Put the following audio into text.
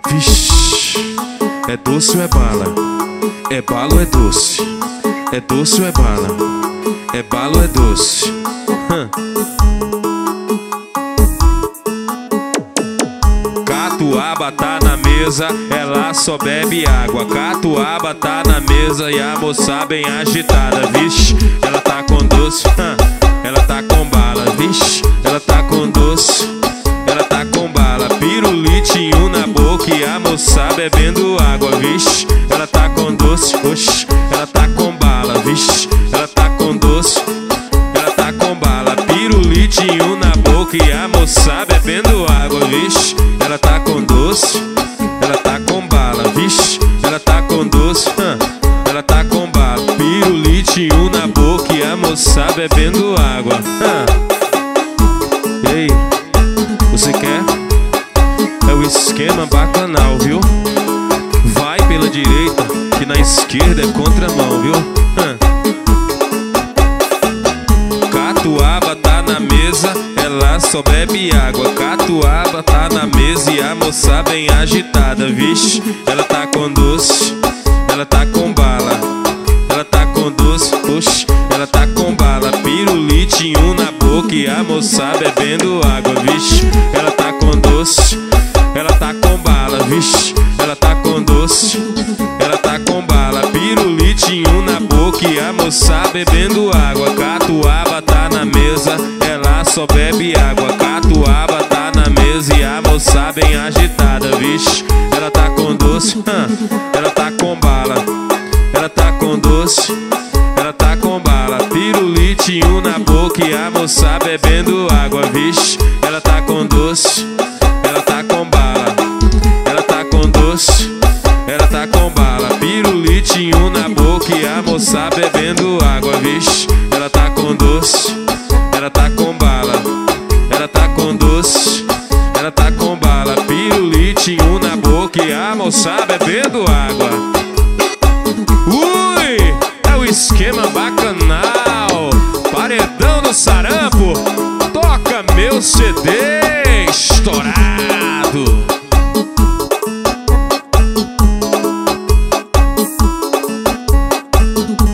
Vixe, é doce ou é bala? É bala ou é doce? É doce ou é bala? É bala ou é doce? Catuaba tá na mesa, ela só bebe água. Catuaba tá na mesa e a moça bem agitada. Vixe, ela tá com doce, ela tá com bala. Vixe, ela tá com doce, ela tá com bala. Pirulitinho na boca e a moça bebendo água. Vixe, ela tá com doce, oxe, ela tá com bala. Vixe, ela tá com doce, ela tá com bala. Pirulitinho na boca e a moça bebendo água. Vixe, ela tá com doce, ela tá com bala. Vixe, ela tá com doce, ela tá com bala. Pirulitinho na boca e a moça bebendo água. Ei, você quer? É o esquema bacanal, viu? Vai pela direita, que na esquerda é contramão, viu? Catuaba tá na mesa, ela só bebe água. Catuaba tá na mesa e a moça bem agitada. Vixe, ela tá com doce, ela tá com bala. Ela tá com doce, oxe, ela tá com bala. Pirulitinho na boca e a moça bebendo água. Vixe, ela tá com doce, ela tá com bala. Vixe, ela tá com doce, ela tá com bala. Pirulitinho na boca e a moça bebendo água. Catuaba tá na mesa, ela só bebe água. Catuaba tá na mesa e a moça bem agitada. Vixe, ela tá com doce, ela tá com bala. Ela tá com doce, ela tá com bala. Pirulitinho na boca e a moça bebendo água. Vixe, ela tá com doce, ela tá com bala. Ela tá com doce, ela tá com bala. Pirulitinho na boca e a moça bebendo água. Vixe, ela tá com doce, ela tá com bala. Ela tá com doce, ela tá com bala. Pirulitinho na boca e a moça bebendo água. Ui, é o esquema bacanal. Paredão do Sarampo, toca meu CD estourado.